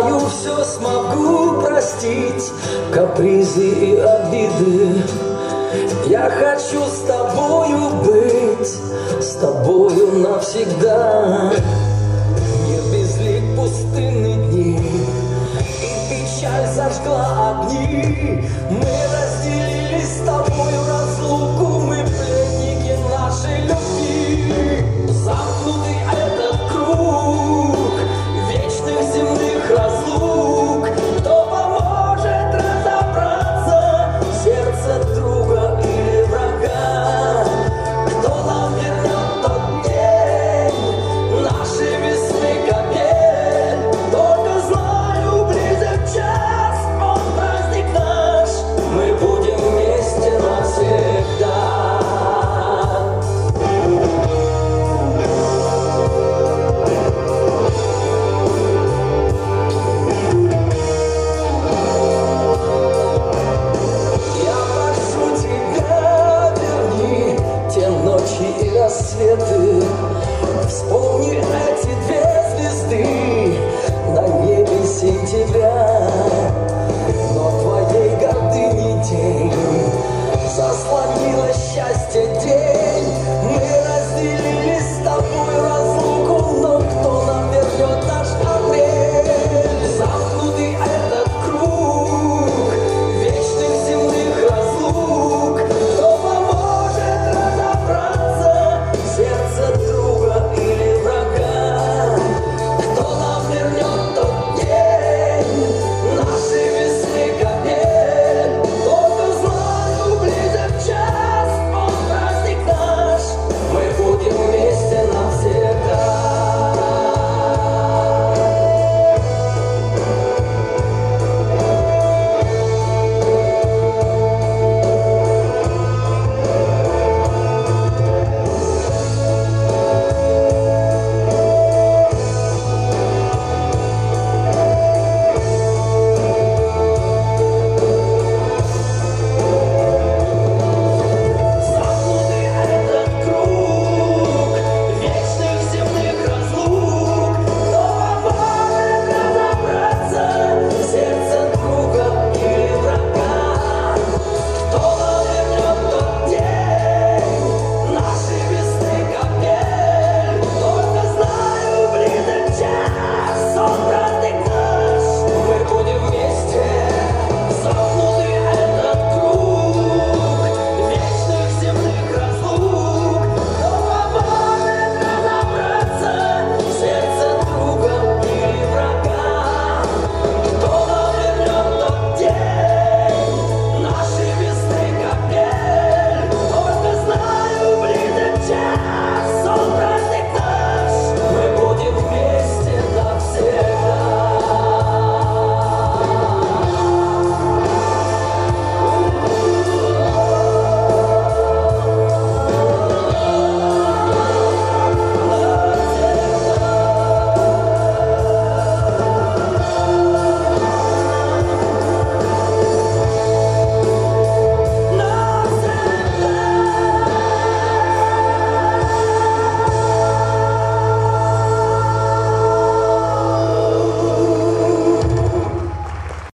знаю, все смогу простить, капризы и обиды. Я хочу с тобою быть, с тобою навсегда. Мир безлик, пустынные дни, и печаль зажгла огни. Мы разделили с тобою разлуку, мы пленники нашей любви. Замкнутый этот круг вечных земных разлук. Кто поможет разобраться в сердце друга или врага? Кто нам вернет тот день нашей весны капель? Только знаю, близок час, он праздник наш, мы будем вместе навсегда. И рассветы, вспомни эти две звезды на небе сентября. Но твоей гордыни тень заслонила счастье день.